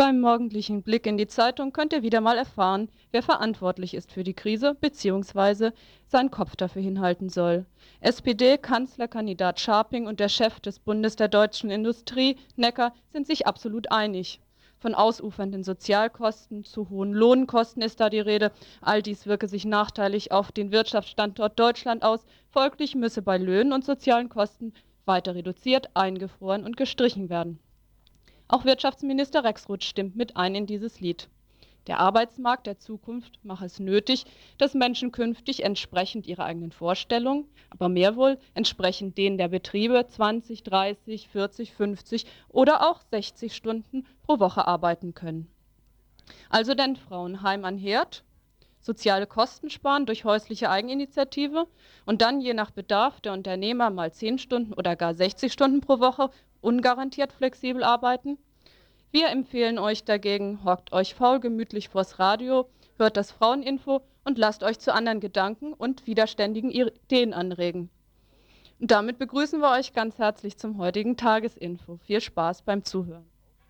Beim morgendlichen Blick in die Zeitung könnt ihr wieder mal erfahren, wer verantwortlich ist für die Krise bzw. seinen Kopf dafür hinhalten soll. SPD-Kanzlerkandidat Scharping und der Chef des Bundes der deutschen Industrie, Necker, sind sich absolut einig. Von ausufernden Sozialkosten zu hohen Lohnkosten ist da die Rede. All dies wirke sich nachteilig auf den Wirtschaftsstandort Deutschland aus. Folglich müsse bei Löhnen und sozialen Kosten weiter reduziert, eingefroren und gestrichen werden. Auch Wirtschaftsminister Rexroth stimmt mit ein in dieses Lied. Der Arbeitsmarkt der Zukunft mache es nötig, dass Menschen künftig entsprechend ihrer eigenen Vorstellungen, aber mehr wohl entsprechend denen der Betriebe 20, 30, 40, 50 oder auch 60 Stunden pro Woche arbeiten können. Also denn Frauen heim an Herd, soziale Kosten sparen durch häusliche Eigeninitiative und dann je nach Bedarf der Unternehmer mal 10 Stunden oder gar 60 Stunden pro Woche ungarantiert flexibel arbeiten. Wir empfehlen euch dagegen, hockt euch faul gemütlich vors Radio, hört das Fraueninfo und lasst euch zu anderen Gedanken und widerständigen Ideen anregen. Und damit begrüßen wir euch ganz herzlich zum heutigen Tagesinfo. Viel Spaß beim Zuhören.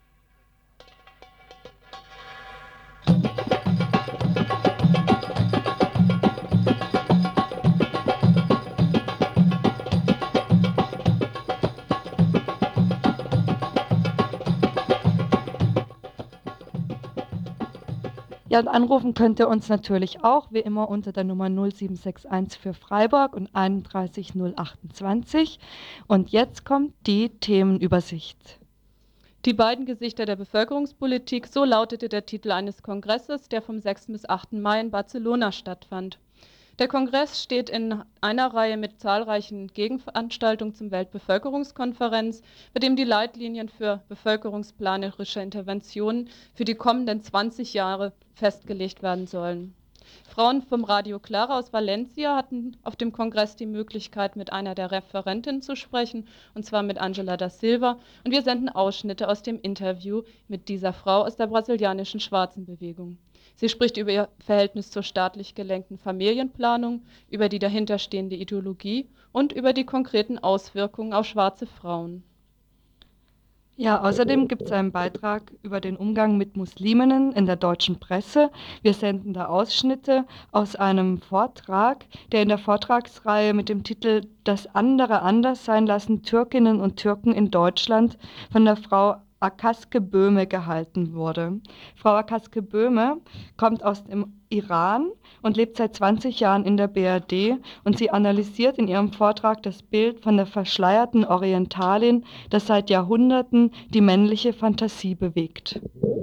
Ja, und anrufen könnt ihr uns natürlich auch, wie immer, unter der Nummer 0761 für Freiburg und 31 028. Und jetzt kommt die Themenübersicht. Die beiden Gesichter der Bevölkerungspolitik, so lautete der Titel eines Kongresses, der vom 6. bis 8. Mai in Barcelona stattfand. Der Kongress steht in einer Reihe mit zahlreichen Gegenveranstaltungen zum Weltbevölkerungskonferenz, bei dem die Leitlinien für bevölkerungsplanerische Interventionen für die kommenden 20 Jahre festgelegt werden sollen. Frauen vom Radio Clara aus Valencia hatten auf dem Kongress die Möglichkeit, mit einer der Referentinnen zu sprechen, und zwar mit Angela da Silva. Und wir senden Ausschnitte aus dem Interview mit dieser Frau aus der brasilianischen Schwarzenbewegung. Sie spricht über ihr Verhältnis zur staatlich gelenkten Familienplanung, über die dahinterstehende Ideologie und über die konkreten Auswirkungen auf schwarze Frauen. Ja, außerdem gibt es einen Beitrag über den Umgang mit Musliminnen in der deutschen Presse. Wir senden da Ausschnitte aus einem Vortrag, der in der Vortragsreihe mit dem Titel Das andere anders sein lassen Türkinnen und Türken in Deutschland von der Frau Akaske Böhme gehalten wurde. Frau Akaske Böhme kommt aus dem Iran und lebt seit 20 Jahren in der BRD, und sie analysiert in ihrem Vortrag das Bild von der verschleierten Orientalin, das seit Jahrhunderten die männliche Fantasie bewegt.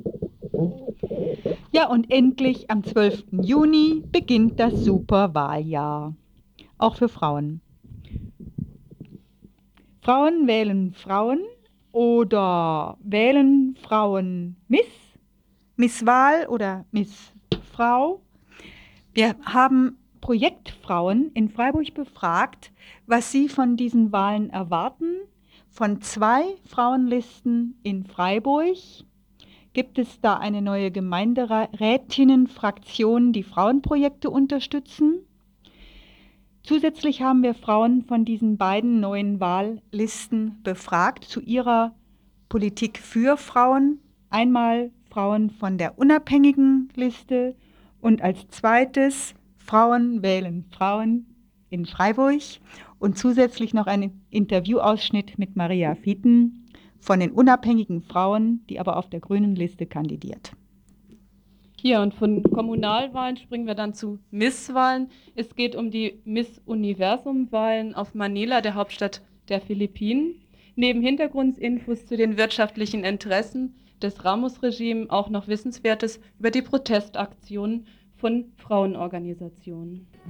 Ja, und endlich am 12. Juni beginnt das Superwahljahr. Auch für Frauen. Frauen wählen Frauen oder wählen Frauen Misswahl oder Missfrau. Wir haben Projektfrauen in Freiburg befragt, was sie von diesen Wahlen erwarten. Von 2 Frauenlisten in Freiburg gibt es da eine neue Gemeinderätinnenfraktion, die Frauenprojekte unterstützen. Zusätzlich haben wir Frauen von diesen beiden neuen Wahllisten befragt zu ihrer Politik für Frauen. Einmal Frauen von der unabhängigen Liste und als zweites Frauen wählen Frauen in Freiburg und zusätzlich noch ein Interviewausschnitt mit Maria Fieten von den unabhängigen Frauen, die aber auf der grünen Liste kandidiert. Hier, und von Kommunalwahlen springen wir dann zu Misswahlen. Es geht um die Miss-Universum-Wahlen auf Manila, der Hauptstadt der Philippinen. Neben Hintergrundinfos zu den wirtschaftlichen Interessen des Ramos-Regimes auch noch Wissenswertes über die Protestaktionen von Frauenorganisationen.